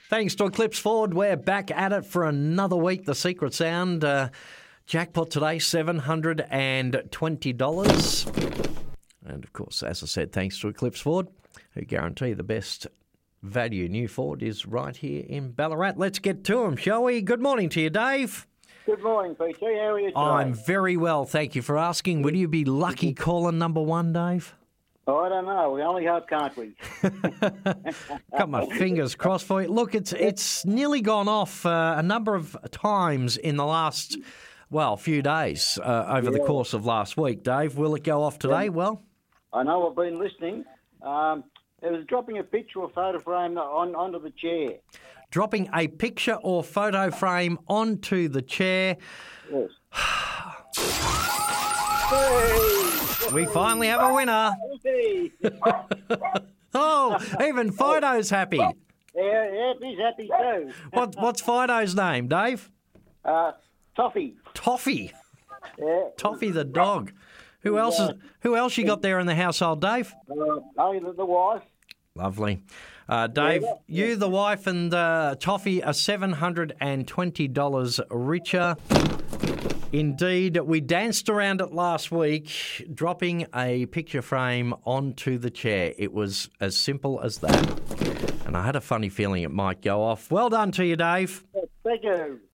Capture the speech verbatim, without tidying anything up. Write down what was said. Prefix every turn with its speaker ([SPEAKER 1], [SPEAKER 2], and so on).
[SPEAKER 1] Thanks to Eclipse Ford, we're back at it for another week. The Secret Sound uh, jackpot today, seven hundred twenty dollars. And, of course, as I said, thanks to Eclipse Ford, who guarantee the best value new Ford is right here in Ballarat. Let's get to them, shall we? Good morning to you, Dave.
[SPEAKER 2] Good morning, P T. How are you today?
[SPEAKER 1] I'm very well, thank you for asking. Will you be lucky caller number one, Dave?
[SPEAKER 2] Oh, I don't know. We only hope, can't we?
[SPEAKER 1] Got my fingers crossed for you. Look, it's it's nearly gone off uh, a number of times in the last, well, few days uh, over
[SPEAKER 2] Yeah.
[SPEAKER 1] the course of last week. Dave, will it go off today?
[SPEAKER 2] Yeah.
[SPEAKER 1] Well,
[SPEAKER 2] I know I've been listening. Um, it was dropping a picture or photo frame on, onto the chair.
[SPEAKER 1] dropping a picture or photo frame onto the chair.
[SPEAKER 2] Yes.
[SPEAKER 1] We finally have a winner.
[SPEAKER 2] Hey.
[SPEAKER 1] Oh, even Fido's happy.
[SPEAKER 2] Yeah, yeah, he's happy too.
[SPEAKER 1] What, what's Fido's name, Dave?
[SPEAKER 2] Uh, Toffee.
[SPEAKER 1] Toffee.
[SPEAKER 2] Yeah.
[SPEAKER 1] Toffee the dog. Who else? Is, who else you got there in the household, Dave?
[SPEAKER 2] Uh, only the, the wife.
[SPEAKER 1] Lovely. Uh, Dave,
[SPEAKER 2] Yeah, yeah.
[SPEAKER 1] you, the wife, and uh, Toffee are seven hundred twenty dollars richer. Indeed, we danced around it last week, dropping a picture frame onto the chair. It was as simple as that. And I had a funny feeling it might go off. Well done to you, Dave.
[SPEAKER 2] Thank you.